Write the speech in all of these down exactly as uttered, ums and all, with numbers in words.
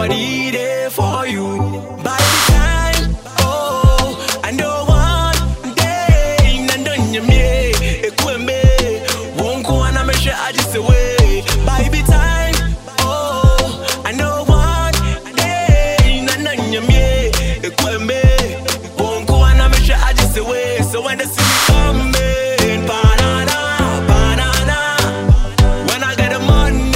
Everybody there for you. By the time, oh, I know one day, Nandanya me, Ekweme, won't go on a measure, I just away. By the time, oh, I know one day, Nandanya me, Ekweme, won't go on a measure, I just away. So when the city come, banana, banana, when I get the money.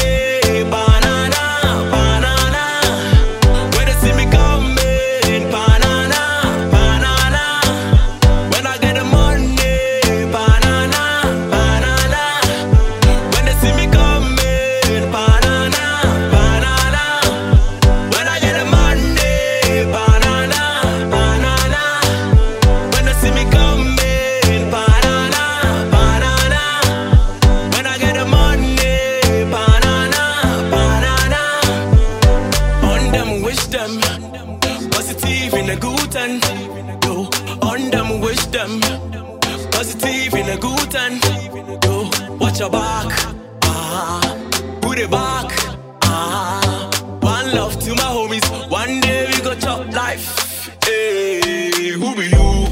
Positive in a good and yo, on them wish them. Positive in a good and yo, watch your back, ah, put it back, ah. One love to my homies, one day we go chop life. Hey, who be you?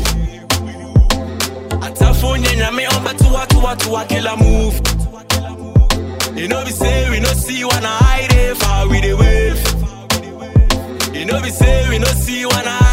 Atafonya nyame omba tuwa tuwa tuwa kila move. You know we say we no see one eye, they far with the wave. You know we say we no see one eye.